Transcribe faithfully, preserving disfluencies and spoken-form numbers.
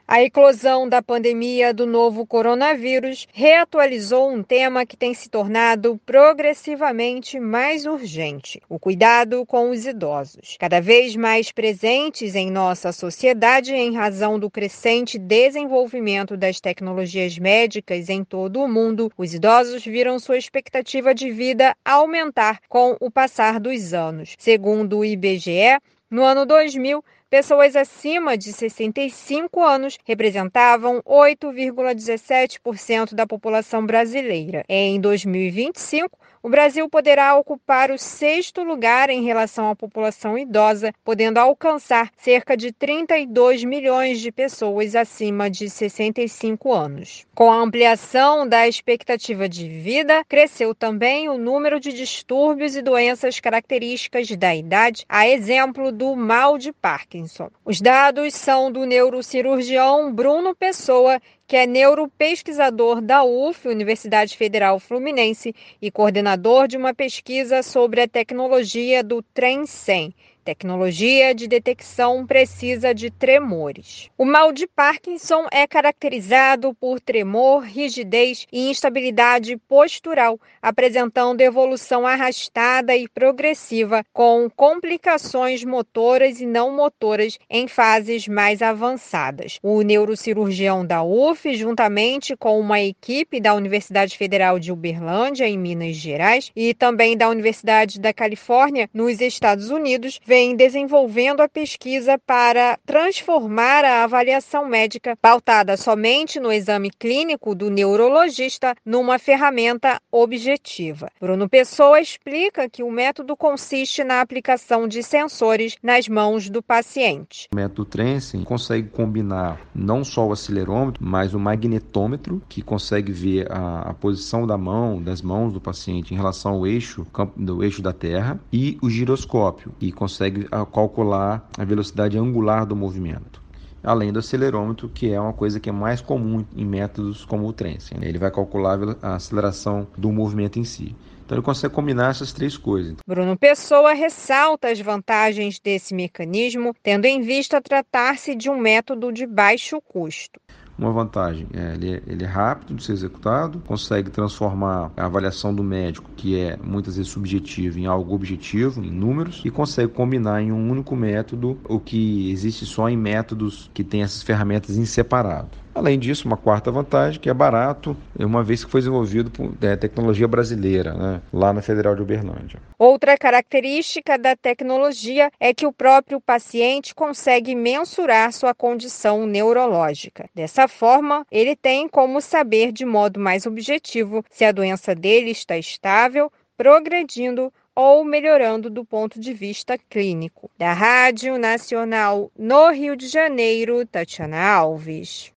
A eclosão da pandemia do novo coronavírus reatualizou um tema que tem se tornado progressivamente mais urgente: o cuidado com os idosos. Cada vez mais presentes em nossa sociedade em razão do crescente desenvolvimento das tecnologias médicas em todo o mundo, os idosos viram sua expectativa de vida aumentar com o passar dos anos. Segundo o I B G E, no ano dois mil, pessoas acima de sessenta e cinco anos representavam oito vírgula dezessete por cento da população brasileira. Em dois mil e vinte e cinco, o Brasil poderá ocupar o sexto lugar em relação à população idosa, podendo alcançar cerca de trinta e dois milhões de pessoas acima de sessenta e cinco anos. Com a ampliação da expectativa de vida, cresceu também o número de distúrbios e doenças características da idade, a exemplo do mal de Parkinson. Os dados são do neurocirurgião Bruno Pessoa, que é neuropesquisador da U F, Universidade Federal Fluminense, e coordenador de uma pesquisa sobre a tecnologia do TREM-cem, tecnologia de detecção precisa de tremores. O mal de Parkinson é caracterizado por tremor, rigidez e instabilidade postural, apresentando evolução arrastada e progressiva, com complicações motoras e não motoras em fases mais avançadas. O neurocirurgião da U F, juntamente com uma equipe da Universidade Federal de Uberlândia, em Minas Gerais, e também da Universidade da Califórnia, nos Estados Unidos, vem desenvolvendo a pesquisa para transformar a avaliação médica pautada somente no exame clínico do neurologista numa ferramenta objetiva. Bruno Pessoa explica que o método consiste na aplicação de sensores nas mãos do paciente. O método TREM-cem consegue combinar não só o acelerômetro, mas o magnetômetro, que consegue ver a, a posição da mão, das mãos do paciente em relação ao eixo, do eixo da Terra, e o giroscópio, que consegue calcular a velocidade angular do movimento. Além do acelerômetro, que é uma coisa que é mais comum em métodos como o TREM-cem. Ele vai calcular a aceleração do movimento em si. Então ele consegue combinar essas três coisas. Bruno Pessoa ressalta as vantagens desse mecanismo, tendo em vista tratar-se de um método de baixo custo. Uma vantagem, é, ele, é, ele é rápido de ser executado, consegue transformar a avaliação do médico, que é muitas vezes subjetiva, em algo objetivo, em números, e consegue combinar em um único método o que existe só em métodos que têm essas ferramentas em separado. Além disso, uma quarta vantagem, que é barato, uma vez que foi desenvolvido por é, tecnologia brasileira, né, lá na Federal de Uberlândia. Outra característica da tecnologia é que o próprio paciente consegue mensurar sua condição neurológica. Dessa forma, ele tem como saber de modo mais objetivo se a doença dele está estável, progredindo ou melhorando do ponto de vista clínico. Da Rádio Nacional no Rio de Janeiro, Tatiana Alves.